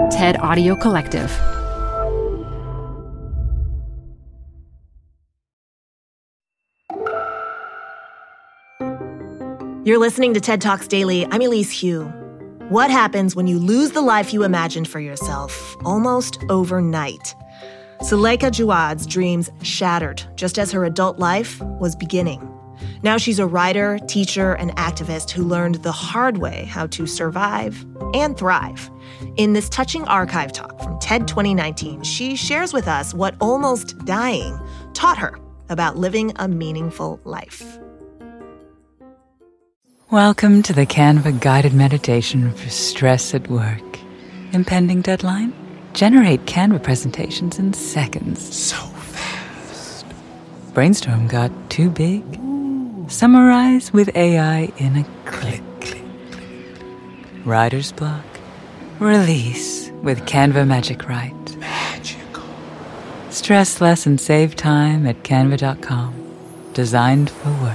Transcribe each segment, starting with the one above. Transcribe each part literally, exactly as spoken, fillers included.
TED Audio Collective. You're listening to TED Talks Daily. I'm Elise Hu. What happens when you lose the life you imagined for yourself almost overnight? Suleika Jaouad's dreams shattered just as her adult life was beginning. Now she's a writer, teacher, and activist who learned the hard way how to survive and thrive. In this touching archive talk from TED twenty nineteen, she shares with us what almost dying taught her about living a meaningful life. Welcome to the Canva guided meditation for stress at work. Impending deadline? Generate Canva presentations in seconds. So fast. Brainstorm got too big? Ooh. Summarize with A I in a click. click, click. Writer's block? Release with Canva Magic Write. Magical. Stress less and save time at canva dot com. Designed for work.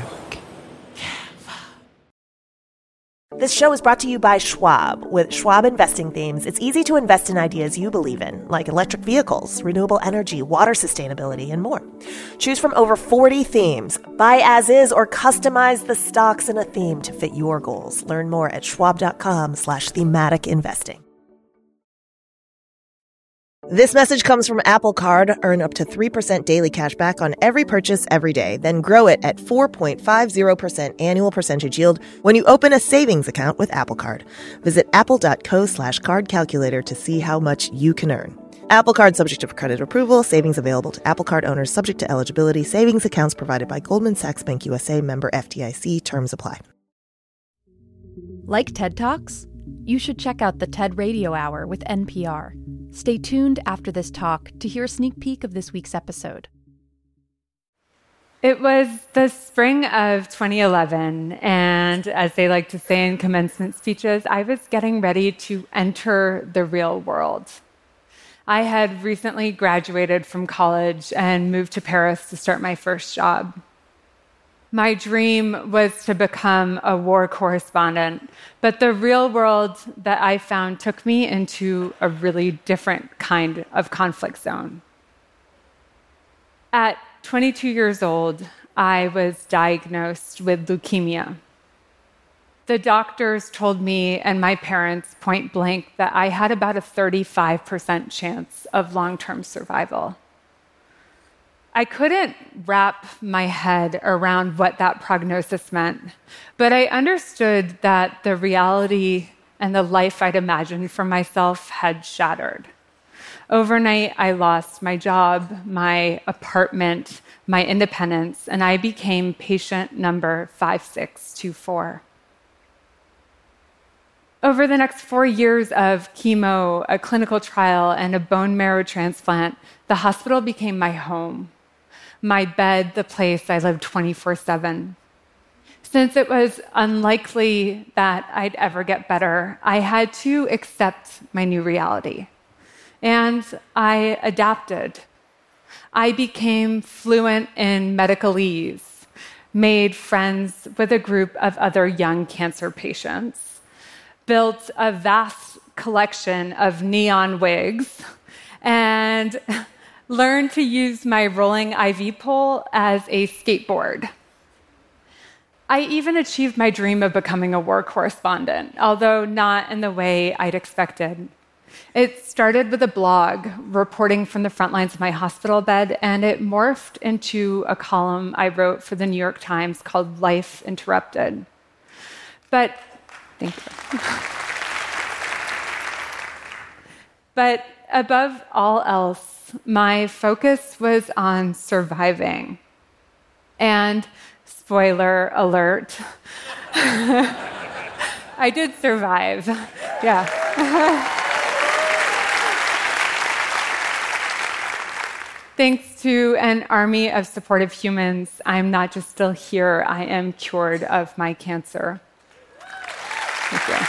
This show is brought to you by Schwab. With Schwab investing themes, it's easy to invest in ideas you believe in, like electric vehicles, renewable energy, water sustainability, and more. Choose from over forty themes. Buy as is or customize the stocks in a theme to fit your goals. Learn more at schwab.com slash thematic investing. This message comes from Apple Card. Earn up to three percent daily cash back on every purchase every day. Then grow it at four point five zero percent annual percentage yield when you open a savings account with Apple Card. Visit apple.co slash card calculator to see how much you can earn. Apple Card subject to credit approval. Savings available to Apple Card owners subject to eligibility. Savings accounts provided by Goldman Sachs Bank U S A, member F D I C. Terms apply. Like TED Talks? You should check out the TED Radio Hour with N P R. Stay tuned after this talk to hear a sneak peek of this week's episode. It was the spring of twenty eleven, and as they like to say in commencement speeches, I was getting ready to enter the real world. I had recently graduated from college and moved to Paris to start my first job. My dream was to become a war correspondent, but the real world that I found took me into a really different kind of conflict zone. At twenty-two years old, I was diagnosed with leukemia. The doctors told me and my parents point blank that I had about a thirty-five percent chance of long-term survival. I couldn't wrap my head around what that prognosis meant, but I understood that the reality and the life I'd imagined for myself had shattered. Overnight, I lost my job, my apartment, my independence, and I became patient number five six two four. Over the next four years of chemo, a clinical trial, and a bone marrow transplant, the hospital became my home. My bed, the place I lived twenty-four seven. Since it was unlikely that I'd ever get better, I had to accept my new reality. And I adapted. I became fluent in medicalese, made friends with a group of other young cancer patients, built a vast collection of neon wigs, and learned to use my rolling I V pole as a skateboard. I even achieved my dream of becoming a war correspondent, although not in the way I'd expected. It started with a blog reporting from the front lines of my hospital bed, and it morphed into a column I wrote for the New York Times called Life Interrupted. But, thank you. But above all else, my focus was on surviving. And spoiler alert, I did survive. Yeah. Thanks to an army of supportive humans, I'm not just still here, I am cured of my cancer. Thank you.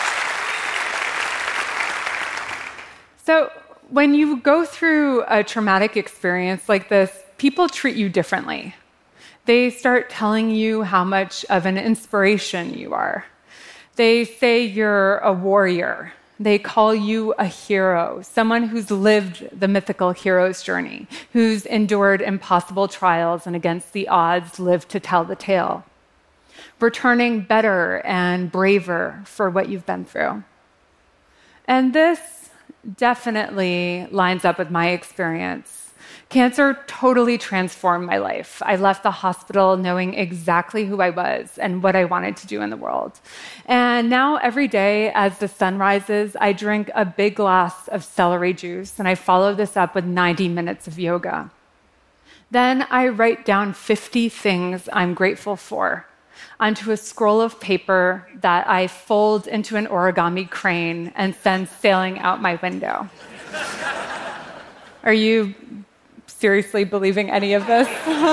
So, when you go through a traumatic experience like this, people treat you differently. They start telling you how much of an inspiration you are. They say you're a warrior, They call you a hero, someone who's lived the mythical hero's journey, who's endured impossible trials and against the odds lived to tell the tale, returning better and braver for what you've been through. And this definitely lines up with my experience. Cancer totally transformed my life. I left the hospital knowing exactly who I was and what I wanted to do in the world. And now every day as the sun rises, I drink a big glass of celery juice, and I follow this up with ninety minutes of yoga. Then I write down fifty things I'm grateful for onto a scroll of paper that I fold into an origami crane and send sailing out my window. Are you seriously believing any of this?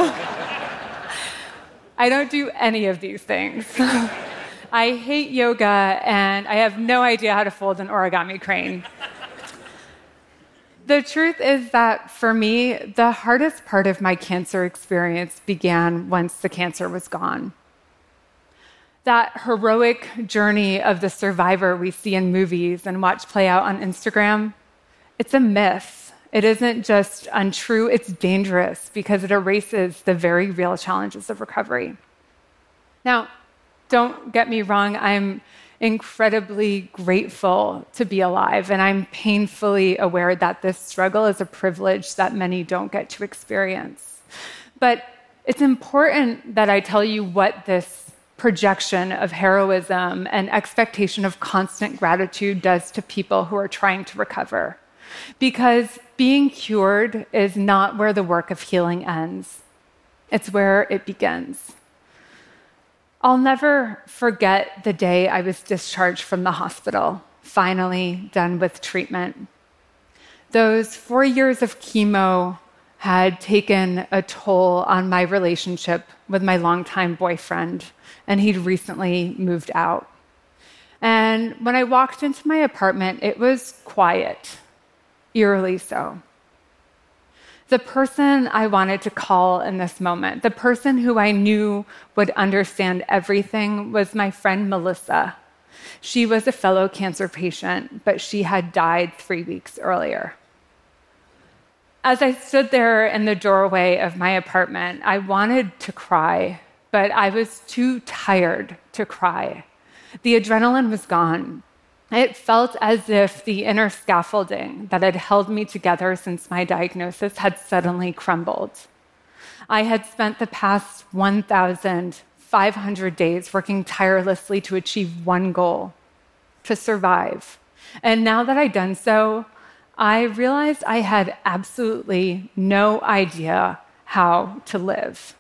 I don't do any of these things. I hate yoga, and I have no idea how to fold an origami crane. The truth is that for me, the hardest part of my cancer experience began once the cancer was gone. That heroic journey of the survivor we see in movies and watch play out on Instagram, it's a myth. It isn't just untrue, it's dangerous because it erases the very real challenges of recovery. Now, don't get me wrong, I'm incredibly grateful to be alive, and I'm painfully aware that this struggle is a privilege that many don't get to experience. But it's important that I tell you what this projection of heroism and expectation of constant gratitude does to people who are trying to recover. Because being cured is not where the work of healing ends. It's where it begins. I'll never forget the day I was discharged from the hospital, finally done with treatment. Those four years of chemo had taken a toll on my relationship with my longtime boyfriend, and he'd recently moved out. And when I walked into my apartment, it was quiet. Eerily so. The person I wanted to call in this moment, the person who I knew would understand everything, was my friend Melissa. She was a fellow cancer patient, but she had died three weeks earlier. As I stood there in the doorway of my apartment, I wanted to cry, but I was too tired to cry. The adrenaline was gone. It felt as if the inner scaffolding that had held me together since my diagnosis had suddenly crumbled. I had spent the past one thousand five hundred days working tirelessly to achieve one goal, to survive. And now that I'd done so, I realized I had absolutely no idea how to live.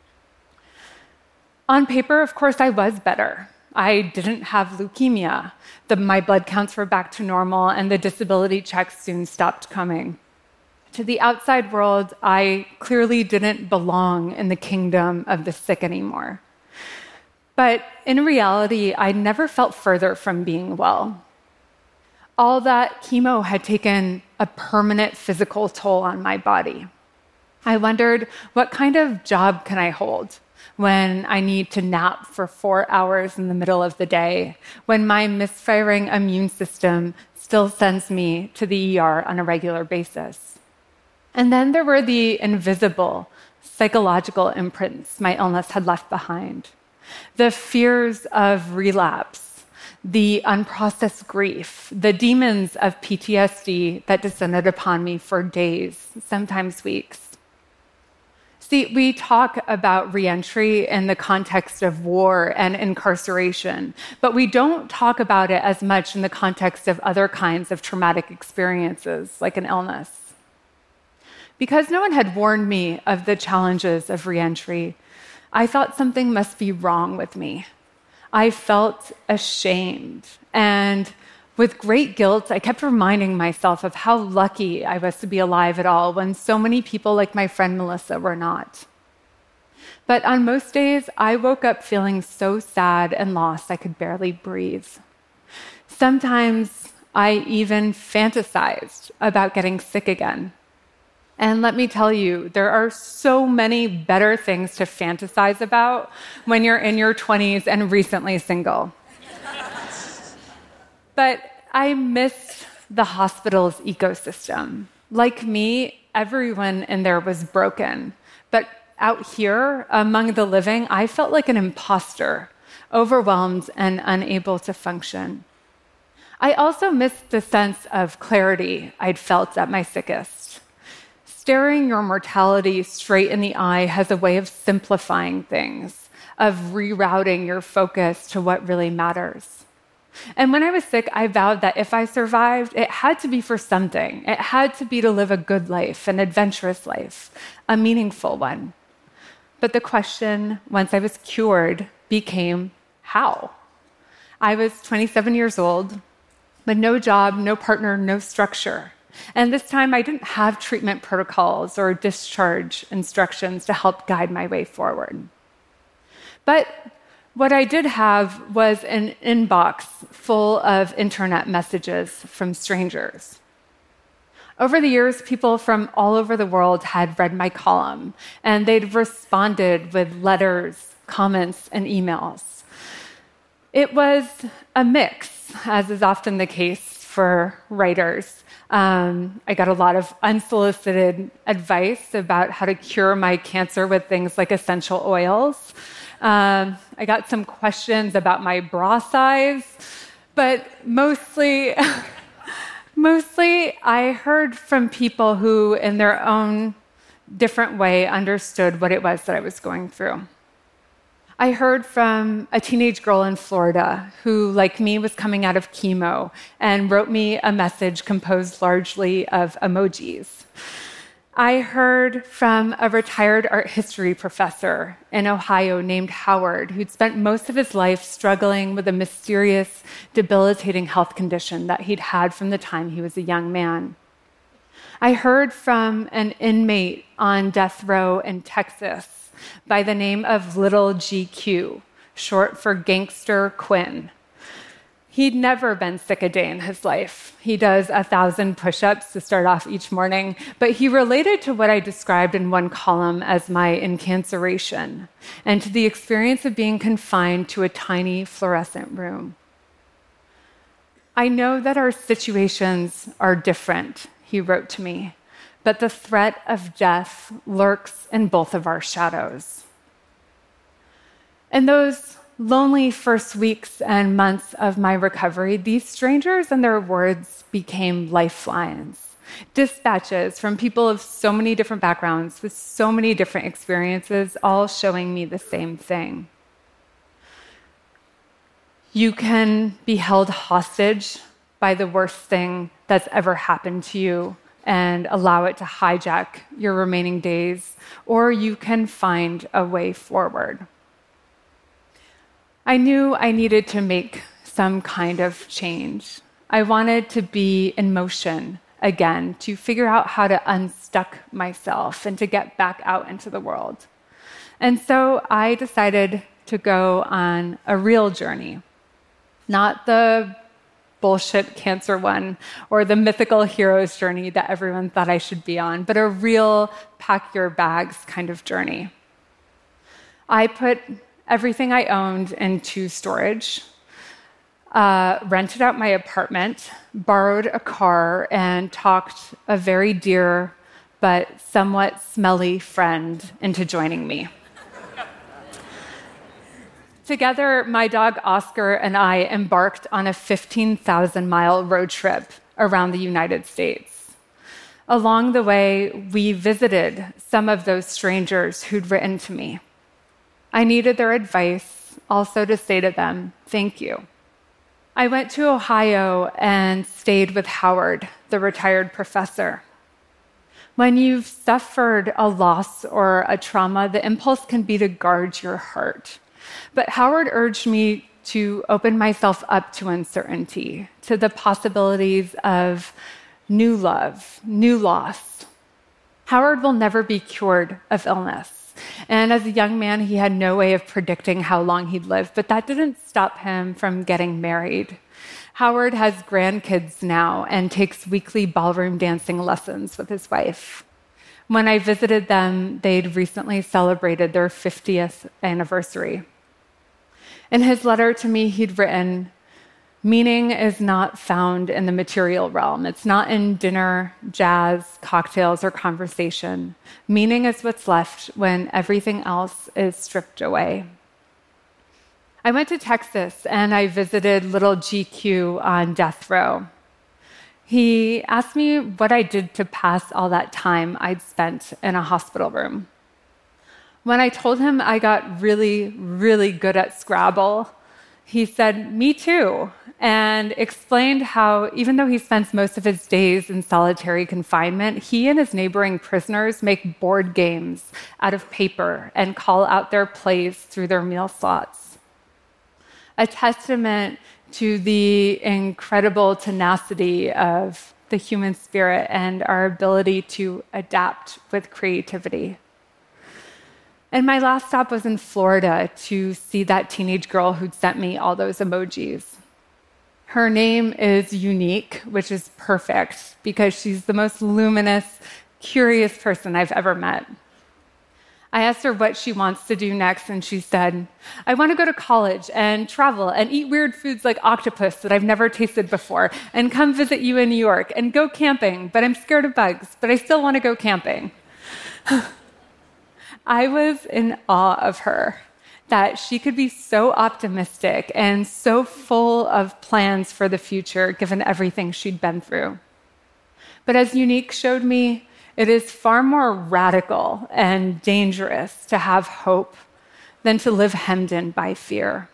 On paper, of course, I was better. I didn't have leukemia. The, my blood counts were back to normal, and the disability checks soon stopped coming. To the outside world, I clearly didn't belong in the kingdom of the sick anymore. But in reality, I never felt further from being well. All that chemo had taken a permanent physical toll on my body. I wondered, what kind of job can I hold when I need to nap for four hours in the middle of the day, when my misfiring immune system still sends me to the E R on a regular basis? And then there were the invisible psychological imprints my illness had left behind. The fears of relapse, the unprocessed grief, the demons of P T S D that descended upon me for days, sometimes weeks. See, we talk about reentry in the context of war and incarceration, but we don't talk about it as much in the context of other kinds of traumatic experiences, like an illness. Because no one had warned me of the challenges of reentry, I thought something must be wrong with me. I felt ashamed, and with great guilt, I kept reminding myself of how lucky I was to be alive at all when so many people like my friend Melissa were not. But on most days, I woke up feeling so sad and lost I could barely breathe. Sometimes I even fantasized about getting sick again. And let me tell you, there are so many better things to fantasize about when you're in your twenties and recently single. But I missed the hospital's ecosystem. Like me, everyone in there was broken. But out here, among the living, I felt like an imposter, overwhelmed and unable to function. I also missed the sense of clarity I'd felt at my sickest. Staring your mortality straight in the eye has a way of simplifying things, of rerouting your focus to what really matters. And when I was sick, I vowed that if I survived, it had to be for something. It had to be to live a good life, an adventurous life, a meaningful one. But the question, once I was cured, became how? I was twenty-seven years old, but no job, no partner, no structure. And this time I didn't have treatment protocols or discharge instructions to help guide my way forward. But what I did have was an inbox full of internet messages from strangers. Over the years, people from all over the world had read my column, and they'd responded with letters, comments, and emails. It was a mix, as is often the case for writers. Um, I got a lot of unsolicited advice about how to cure my cancer with things like essential oils. Um, I got some questions about my bra size, but mostly, mostly I heard from people who, in their own different way, understood what it was that I was going through. I heard from a teenage girl in Florida who, like me, was coming out of chemo and wrote me a message composed largely of emojis. I heard from a retired art history professor in Ohio named Howard, who'd spent most of his life struggling with a mysterious, debilitating health condition that he'd had from the time he was a young man. I heard from an inmate on death row in Texas by the name of Little G Q, short for Gangster Quinn. He'd never been sick a day in his life. He does a thousand push-ups to start off each morning, but he related to what I described in one column as my incarceration, and to the experience of being confined to a tiny fluorescent room. I know that our situations are different, he wrote to me, but the threat of death lurks in both of our shadows. In those lonely first weeks and months of my recovery, these strangers and their words became lifelines, dispatches from people of so many different backgrounds with so many different experiences, all showing me the same thing. You can be held hostage by the worst thing that's ever happened to you and allow it to hijack your remaining days, or you can find a way forward. I knew I needed to make some kind of change. I wanted to be in motion again, to figure out how to unstuck myself and to get back out into the world. And so I decided to go on a real journey, not the bullshit cancer one or the mythical hero's journey that everyone thought I should be on, but a real pack your bags kind of journey. I put everything I owned into storage, uh, rented out my apartment, borrowed a car, and talked a very dear but somewhat smelly friend into joining me. Together, my dog Oscar and I embarked on a fifteen thousand mile road trip around the United States. Along the way, we visited some of those strangers who'd written to me. I needed their advice, also to say to them, thank you. I went to Ohio and stayed with Howard, the retired professor. When you've suffered a loss or a trauma, the impulse can be to guard your heart. But Howard urged me to open myself up to uncertainty, to the possibilities of new love, new loss. Howard will never be cured of illness. And as a young man, he had no way of predicting how long he'd live, but that didn't stop him from getting married. Howard has grandkids now and takes weekly ballroom dancing lessons with his wife. When I visited them, they'd recently celebrated their fiftieth anniversary. In his letter to me, he'd written, Meaning is not found in the material realm. It's not in dinner, jazz, cocktails, or conversation. Meaning is what's left when everything else is stripped away. I went to Texas and I visited little G Q on death row. He asked me what I did to pass all that time I'd spent in a hospital room. When I told him I got really, really good at Scrabble, he said, "Me too," and explained how, even though he spends most of his days in solitary confinement, he and his neighboring prisoners make board games out of paper and call out their plays through their meal slots. A testament to the incredible tenacity of the human spirit and our ability to adapt with creativity. And my last stop was in Florida to see that teenage girl who'd sent me all those emojis. Her name is Unique, which is perfect because she's the most luminous, curious person I've ever met. I asked her what she wants to do next, and she said, "I want to go to college and travel and eat weird foods like octopus that I've never tasted before, and come visit you in New York and go camping, but I'm scared of bugs, but I still want to go camping." I was in awe of her, that she could be so optimistic and so full of plans for the future, given everything she'd been through. But as Unique showed me, it is far more radical and dangerous to have hope than to live hemmed in by fear.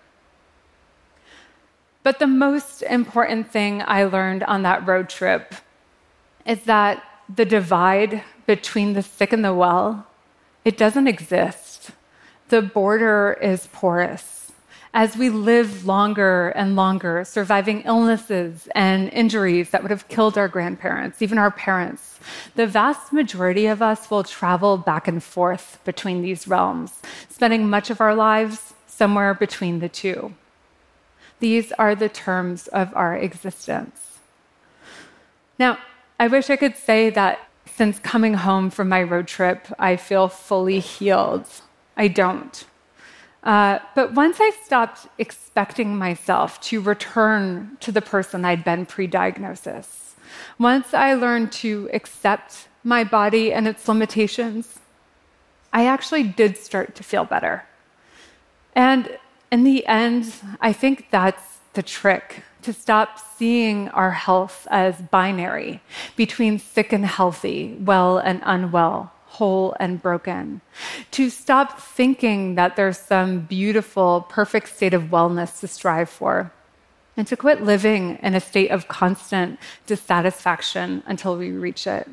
But the most important thing I learned on that road trip is that the divide between the sick and the well, it doesn't exist. The border is porous. As we live longer and longer, surviving illnesses and injuries that would have killed our grandparents, even our parents, the vast majority of us will travel back and forth between these realms, spending much of our lives somewhere between the two. These are the terms of our existence. Now, I wish I could say that since coming home from my road trip, I feel fully healed. I don't. Uh, but once I stopped expecting myself to return to the person I'd been pre-diagnosis, once I learned to accept my body and its limitations, I actually did start to feel better. And in the end, I think that's the trick, to stop seeing our health as binary between sick and healthy, well and unwell, whole and broken. To stop thinking that there's some beautiful, perfect state of wellness to strive for. And to quit living in a state of constant dissatisfaction until we reach it.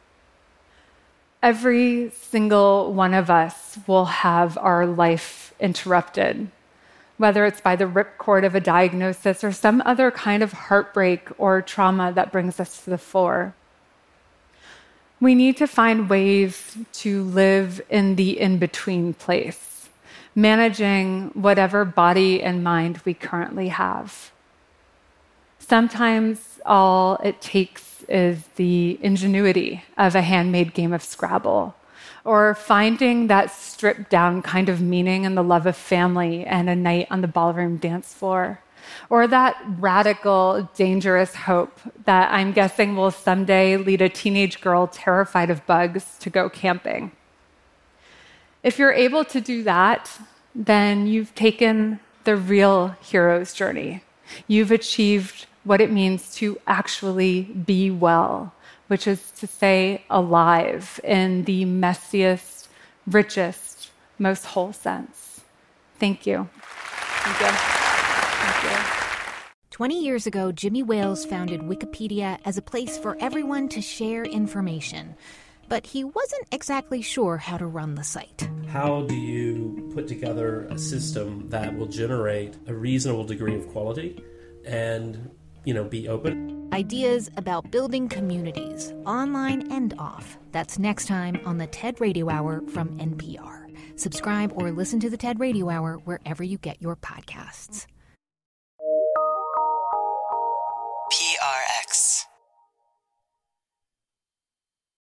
Every single one of us will have our life interrupted, whether it's by the ripcord of a diagnosis or some other kind of heartbreak or trauma that brings us to the fore. We need to find ways to live in the in-between place, managing whatever body and mind we currently have. Sometimes all it takes is the ingenuity of a handmade game of Scrabble, or finding that stripped-down kind of meaning in the love of family and a night on the ballroom dance floor, or that radical, dangerous hope that I'm guessing will someday lead a teenage girl terrified of bugs to go camping. If you're able to do that, then you've taken the real hero's journey. You've achieved what it means to actually be well, which is to say alive in the messiest, richest, most whole sense. Thank you. Thank you. Thank you. twenty years ago, Jimmy Wales founded Wikipedia as a place for everyone to share information. But he wasn't exactly sure how to run the site. How do you put together a system that will generate a reasonable degree of quality and, you know, be open? Ideas about building communities, online and off. That's next time on the TED Radio Hour from N P R. Subscribe or listen to the TED Radio Hour wherever you get your podcasts.